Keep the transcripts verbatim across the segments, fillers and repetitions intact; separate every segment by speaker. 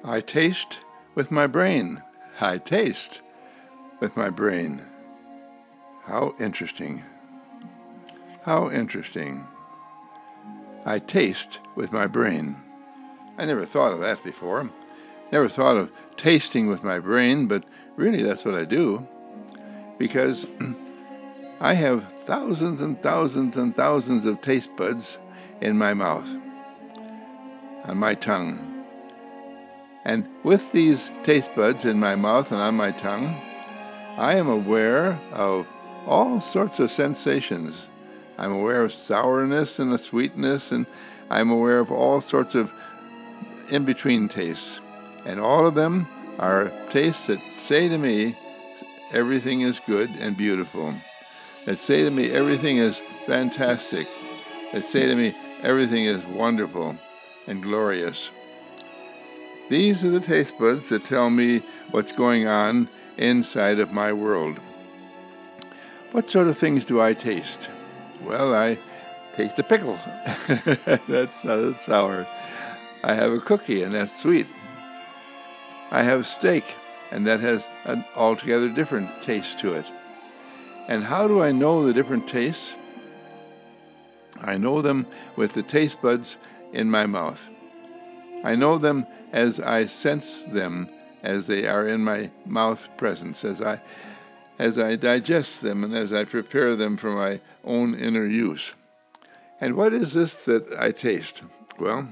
Speaker 1: I taste with my brain. I taste with my brain. How interesting. How interesting. I taste with my brain. I never thought of that before. Never thought of tasting with my brain, but really that's what I do. Because I have thousands and thousands and thousands of taste buds in my mouth, on my tongue. And with these taste buds in my mouth and on my tongue, I am aware of all sorts of sensations. I'm aware of sourness and the sweetness, and I'm aware of all sorts of in-between tastes. And all of them are tastes that say to me, everything is good and beautiful. That say to me, everything is fantastic. That say to me, everything is wonderful and glorious. These are the taste buds that tell me what's going on inside of my world. What sort of things do I taste? Well, I taste the pickles. that's, uh, that's sour. I have a cookie, and that's sweet. I have steak, and that has an altogether different taste to it. And how do I know the different tastes? I know them with the taste buds in my mouth. I know them as I sense them, as they are in my mouth presence, as I as I digest them and as I prepare them for my own inner use. And what is this that I taste? Well,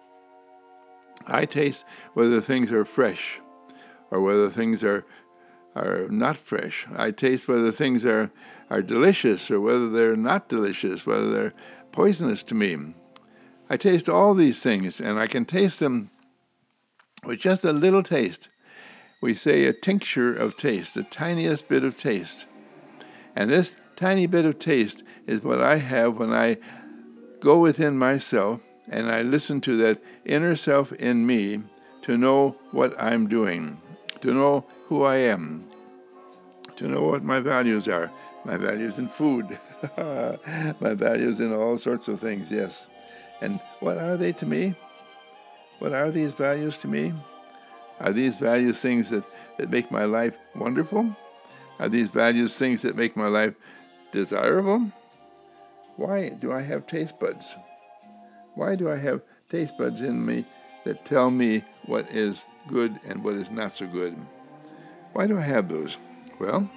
Speaker 1: I taste whether things are fresh or whether things are are not fresh. I taste whether things are, are delicious or whether they're not delicious, whether they're poisonous to me. I taste all these things, and I can taste them with just a little taste. We say a tincture of taste, the tiniest bit of taste. And this tiny bit of taste is what I have when I go within myself and I listen to that inner self in me to know what I'm doing, to know who I am, to know what my values are. My values in food, my values in all sorts of things, yes. And what are they to me? What are these values to me? Are these values things that, that make my life wonderful? Are these values things that make my life desirable? Why do I have taste buds? Why do I have taste buds in me that tell me what is good and what is not so good? Why do I have those? Well,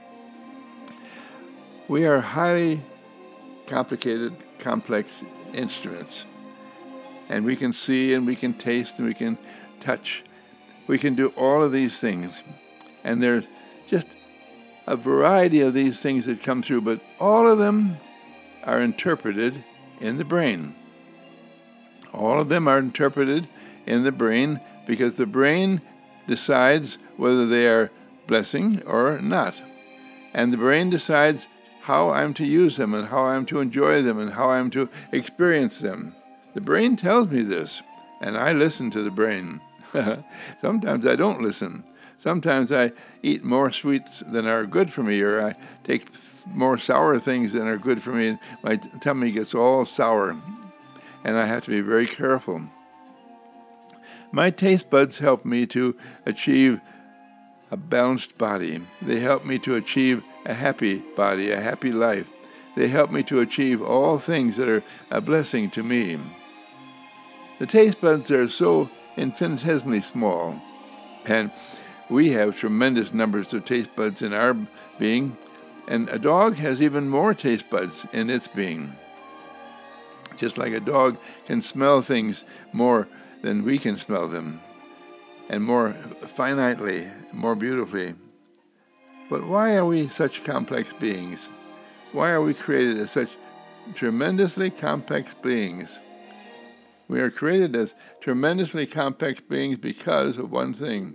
Speaker 1: we are highly complicated, complex instruments. And we can see and we can taste and we can touch. We can do all of these things. And there's just a variety of these things that come through, but all of them are interpreted in the brain. All of them are interpreted in the brain because the brain decides whether they are blessing or not. And the brain decides how I'm to use them and how I'm to enjoy them and how I'm to experience them. The brain tells me this, and I listen to the brain. Sometimes I don't listen. Sometimes I eat more sweets than are good for me, or I take more sour things than are good for me, and my tummy gets all sour, and I have to be very careful. My taste buds help me to achieve a balanced body. They help me to achieve a happy body, a happy life. They help me to achieve all things that are a blessing to me. The taste buds are so infinitesimally small, and we have tremendous numbers of taste buds in our being, and a dog has even more taste buds in its being. Just like a dog can smell things more than we can smell them, and more finitely, more beautifully. But why are we such complex beings? Why are we created as such tremendously complex beings? We are created as tremendously complex beings because of one thing.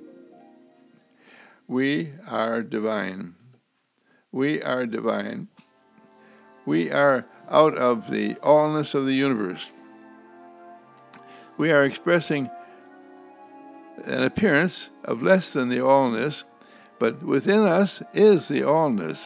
Speaker 1: We are divine. We are divine. We are out of the allness of the universe. We are expressing an appearance of less than the allness, but within us is the allness.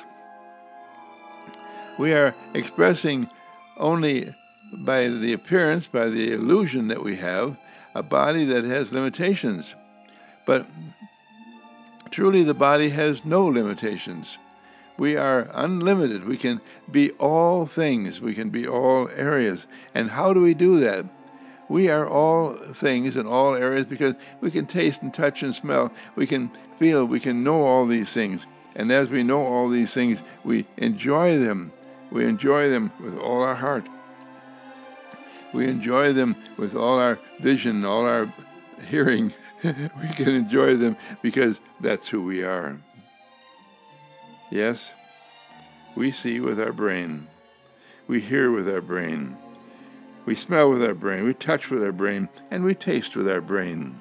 Speaker 1: We are expressing only by the appearance, by the illusion that we have, a body that has limitations. But truly the body has no limitations. We are unlimited. We can be all things. We can be all areas. And how do we do that? We are all things in all areas because we can taste and touch and smell. We can feel. We can know all these things. And as we know all these things, we enjoy them. We enjoy them with all our heart. We enjoy them with all our vision, all our hearing. We can enjoy them because that's who we are. Yes, we see with our brain. We hear with our brain. We smell with our brain. We touch with our brain. And we taste with our brain.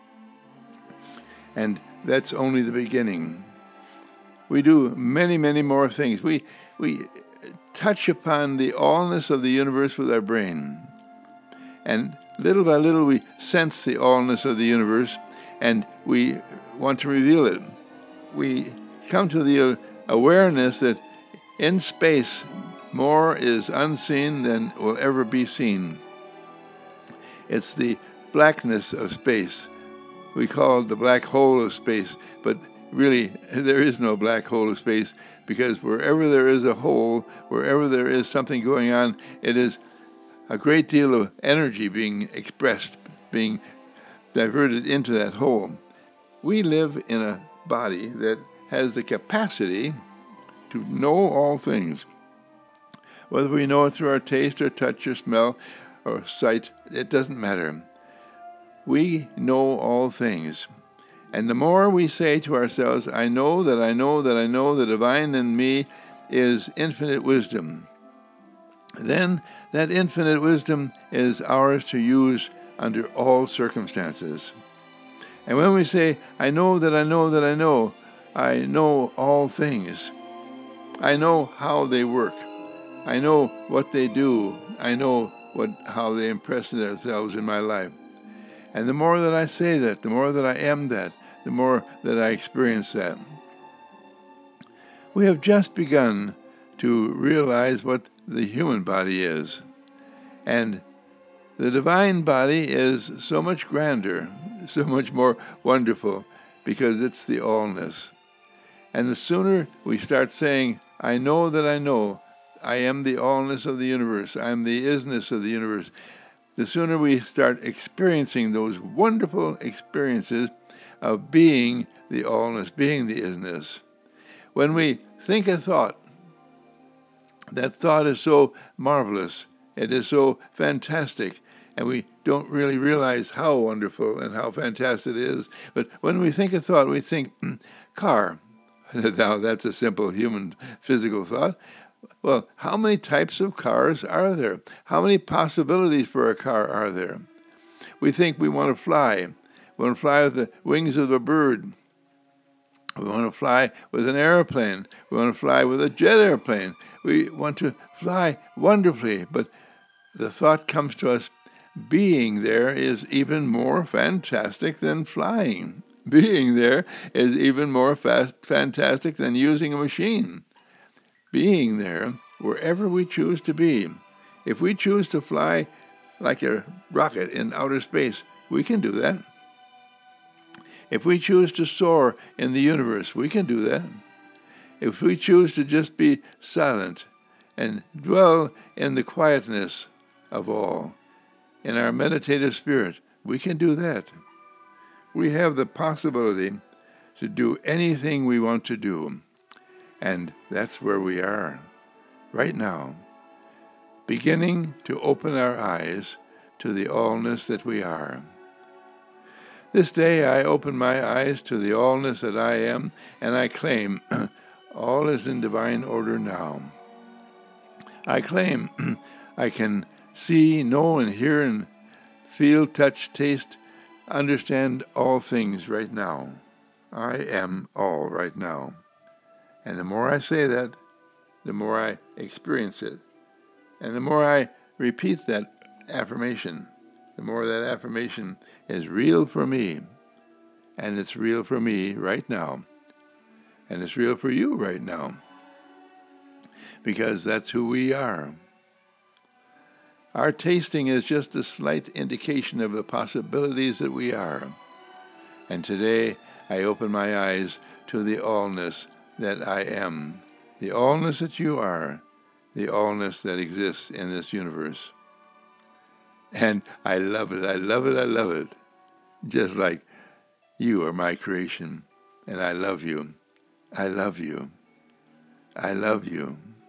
Speaker 1: And that's only the beginning. We do many, many more things. We, we touch upon the allness of the universe with our brain. And little by little we sense the allness of the universe, and we want to reveal it. We come to the awareness that in space more is unseen than will ever be seen. It's the blackness of space. We call it the black hole of space, but really there is no black hole of space, because wherever there is a hole, wherever there is something going on, it is a great deal of energy being expressed, being diverted into that hole. We live in a body that has the capacity to know all things. Whether we know it through our taste or touch or smell or sight, it doesn't matter. We know all things. And the more we say to ourselves, I know that I know that I know the divine in me is infinite wisdom, then that infinite wisdom is ours to use under all circumstances. And when we say, I know that I know that I know, I know all things. I know how they work. I know what they do. I know what how they impress themselves in my life. And the more that I say that, the more that I am that, the more that I experience that. We have just begun to realize what the human body is. And the divine body is so much grander, so much more wonderful, because it's the allness. And the sooner we start saying, I know that I know, I am the allness of the universe, I am the isness of the universe, the sooner we start experiencing those wonderful experiences of being the allness, being the isness. When we think a thought, that thought is so marvelous, it is so fantastic, and we don't really realize how wonderful and how fantastic it is. But when we think a thought, we think, car. Now, that's a simple human physical thought. Well, how many types of cars are there? How many possibilities for a car are there? We think we want to fly. We want to fly with the wings of a bird. We want to fly with an airplane. We want to fly with a jet airplane. We want to fly wonderfully, but the thought comes to us, being there is even more fantastic than flying. Being there is even more fast, fantastic than using a machine. Being there, wherever we choose to be. If we choose to fly like a rocket in outer space, we can do that. If we choose to soar in the universe, we can do that. If we choose to just be silent and dwell in the quietness of all, in our meditative spirit, we can do that. We have the possibility to do anything we want to do. And that's where we are right now, beginning to open our eyes to the allness that we are. This day I open my eyes to the allness that I am, and I claim all is in divine order now. I claim I can see, know, and hear, and feel, touch, taste, understand all things right now. I am all right now. And the more I say that, the more I experience it. And the more I repeat that affirmation, the more that affirmation is real for me. And it's real for me right now. And it's real for you right now. Because that's who we are. Our tasting is just a slight indication of the possibilities that we are. And today I open my eyes to the allness that I am, the allness that you are, the allness that exists in this universe. And I love it, I love it, I love it. Just like you are my creation, and I love you. I love you. I love you.